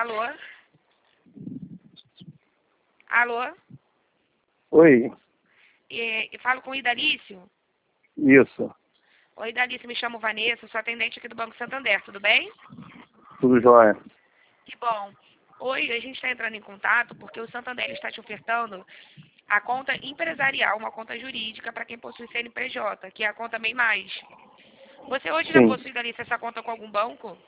Alô? Alô? Oi, E falo com o Idalício? isso, Oi, Idalício, me chamo Vanessa, sou atendente aqui do Banco Santander, tudo bem? tudo jóia. Que bom. Oi, a gente está entrando em contato porque o Santander está te ofertando a conta empresarial, uma conta jurídica para quem possui CNPJ, que é a conta Bem Mais. Você hoje já Sim. possui, Idalício, essa conta com algum banco?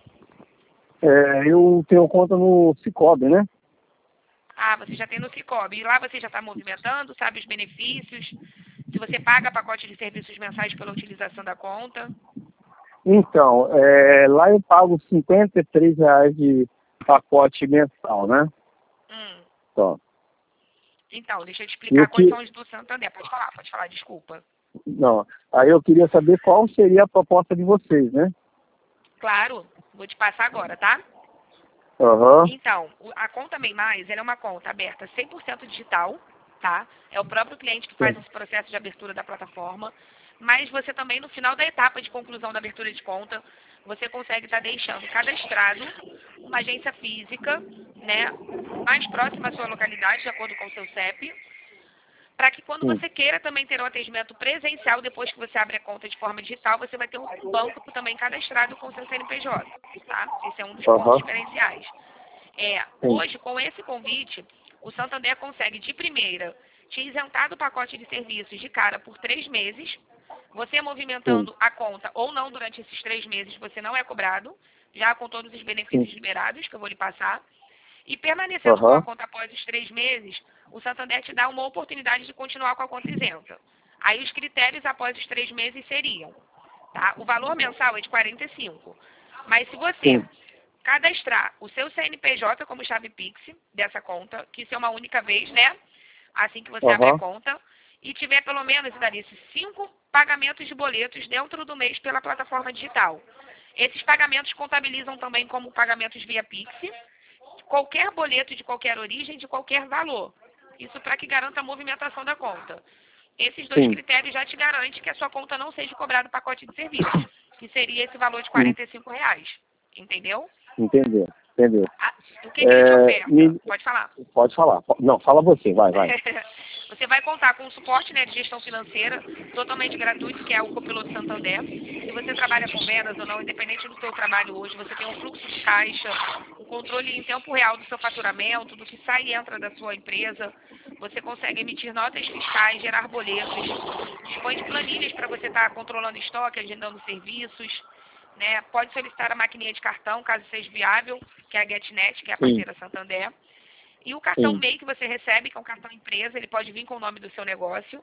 Eu tenho conta no Cicobi, né? Ah, você já tem no Sicoob. E lá você já está movimentando, sabe os benefícios? Se você paga pacote de serviços mensais pela utilização da conta? Então, lá eu pago R$ 53 de pacote mensal, né? Hum. Então, Então, deixa eu te eu explicar quais que, são os do Santander. Pode falar, desculpa. não, aí eu queria saber qual seria a proposta de vocês, né? Claro, vou te passar agora, tá? Aham, Então, a conta Bem Mais, ela é uma conta aberta 100% digital, tá? É o próprio cliente que faz sim, esse processo de abertura da plataforma, mas você também, no final da etapa de conclusão da abertura de conta, você consegue estar deixando cadastrado uma agência física, né, mais próxima à sua localidade, de acordo com o seu CEP, para que quando sim, você queira também ter um atendimento presencial, depois que você abre a conta de forma digital, você vai ter um banco também cadastrado com o seu CNPJ, tá? Esse é um dos pontos aham, diferenciais. sim, Hoje, com esse convite, o Santander consegue, de primeira, te isentar do pacote de serviços de cara por 3 meses. Você sim, movimentando a conta ou não durante esses 3 meses, você não é cobrado, já com todos os sim, benefícios liberados, que eu vou lhe passar. E permanecendo com a aham, conta após os 3 meses, o Santander te dá uma oportunidade de continuar com a conta isenta. Aí os critérios após os 3 meses seriam, tá? O valor mensal é de 45. Mas se você sim, cadastrar o seu CNPJ como chave Pix dessa conta, que isso é uma única vez, né? Assim que você abre a aham, conta, e tiver pelo menos, Idalice, 5 pagamentos de boletos dentro do mês pela plataforma digital. Esses pagamentos contabilizam também como pagamentos via Pix, qualquer boleto de qualquer origem, de qualquer valor. Isso para que garanta a movimentação da conta. Esses dois sim, critérios já te garantem que a sua conta não seja cobrado pacote de serviços, que seria esse valor de sim, R$ 45. Entendeu? entendeu, entendeu. Ah, o que ele te oferta? Me, Pode falar. pode falar. Não, fala você, vai, vai. Você vai contar com um suporte, né, de gestão financeira totalmente gratuito, que é o Copiloto Santander. Se você trabalha com vendas ou não, independente do seu trabalho hoje, você tem um fluxo de caixa, um controle em tempo real do seu faturamento, do que sai e entra da sua empresa. Você consegue emitir notas fiscais, gerar boletos, dispõe de planilhas para você estar controlando estoque, agendando serviços. Né? Pode solicitar a maquininha de cartão, caso seja viável, que é a GetNet, que é a Sim, parceira Santander. E o cartão sim, MEI que você recebe, que é um cartão empresa, ele pode vir com o nome do seu negócio.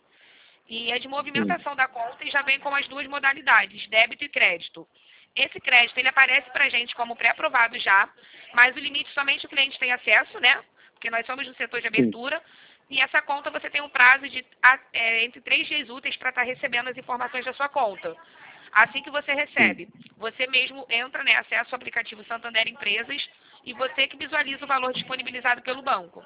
E é de sim, movimentação da conta e já vem com as duas modalidades, débito e crédito. Esse crédito, ele aparece para a gente como pré-aprovado já, mas o limite somente o cliente tem acesso, né? Porque nós somos no setor de sim, abertura. E essa conta você tem um prazo de entre 3 dias úteis para estar recebendo as informações da sua conta. Assim que você sim. recebe, você mesmo entra, né, acessa o aplicativo Santander Empresas e você que visualiza o valor disponibilizado pelo banco.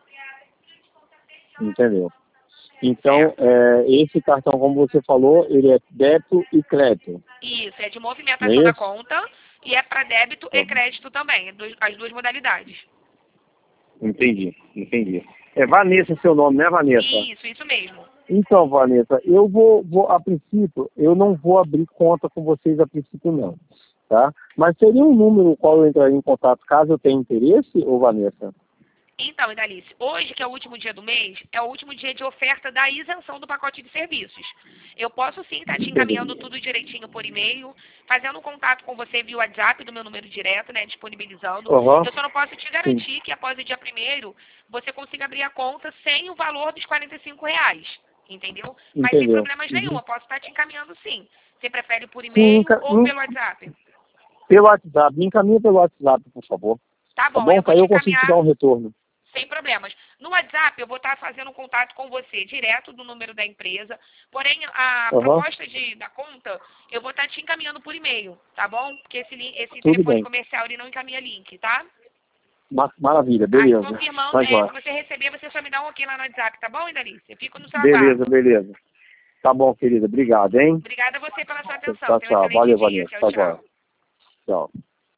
Entendeu? Então, Certo? esse cartão, como você falou, ele é débito e crédito, Isso, é de não é movimentação da isso? conta e é para débito e Aham. crédito também, as duas modalidades. Entendi, entendi. É Vanessa seu nome, né, Vanessa? Isso mesmo. Então, Vanessa, eu a princípio, eu não vou abrir conta com vocês a princípio não, tá? Mas seria um número qual eu entraria em contato caso eu tenha interesse, ô Vanessa? Então, Idalice, hoje, que é o último dia do mês, é o último dia de oferta da isenção do pacote de serviços. Eu posso sim estar te Entendeu? encaminhando tudo direitinho por e-mail, fazendo um contato com você via WhatsApp do meu número direto, né, disponibilizando. Aham, Eu só não posso te sim, garantir que após o dia 1º você consiga abrir a conta sem o valor dos R$ 45. Entendeu? Mas sem entendeu. problemas nenhum, Uhum. eu posso estar te encaminhando sim. Você prefere por Sim, e-mail ou pelo WhatsApp? pelo WhatsApp, me encaminha pelo WhatsApp, por favor. Tá Tá bom, bom? eu Que vou aí te eu consigo te dar encaminhar um retorno. sem problemas. No WhatsApp, eu vou estar fazendo um contato com você direto do número da empresa. Porém, a Aham, proposta da conta, eu vou estar te encaminhando por e-mail, tá bom? Porque esse tudo telefone bem. comercial, ele não encaminha link, tá? Maravilha, Aí, beleza. confirmando, Tá se joia. você receber, você só me dá um ok lá no WhatsApp, tá bom, Idalice? Eu fico no seu Beleza, aguardo. beleza. Tá bom, querida. Obrigado, hein? Obrigada a você pela sua atenção. Tchau, Tenha um tchau. excelente Valeu, dia. Vanessa. Tchau, Tá joia. tchau. Tchau.